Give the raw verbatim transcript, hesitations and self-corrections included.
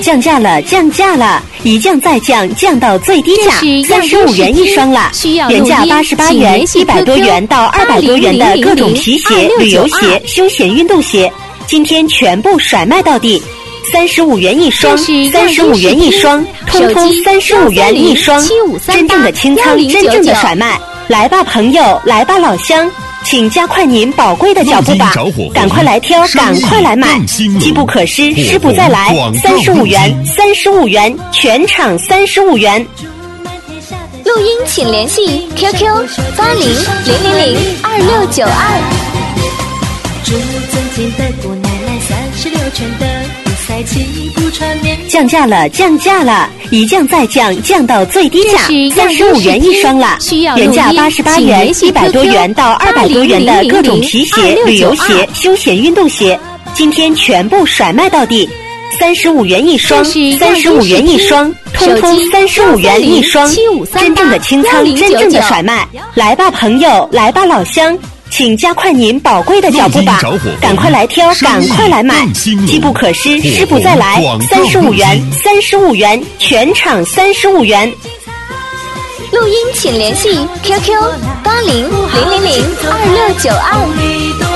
降价了，降价了！一降再降，降到最低价，三十五元一双了。原价八十八元，一百多元到二百多元的各种皮鞋、旅游鞋、休闲运动鞋，今天全部甩卖到底。三十五元一双，三十五元一双，通通三十五元一双，真正的清仓，真正的甩卖。来吧，朋友，来吧，老乡，请加快您宝贵的脚步吧，赶快来挑，赶快来买，机不可失，失不再来。三十五元，三十五元，全场三十五元。 录音请联系 Q Q 八零零零零二六九二。 祝尊敬的姑奶奶三十六圈的比赛旗不传面。 降价了，降价了！一降再降，降到最低价，三十五元一双了。原价八十八元，一百多元到二百多元的各种皮鞋、旅游鞋、休闲运动鞋，今天全部甩卖到底。三十五元一双，三十五元一双，通通三十五元一双，真正的清仓，真正的甩卖。来吧，朋友，来吧，老乡，请加快您宝贵的脚步吧，赶快来挑，赶快来买，机不可失，失不再来。三十五元，三十五元，全场三十五元。 录音请联系 Q Q 八零零零零二六九二。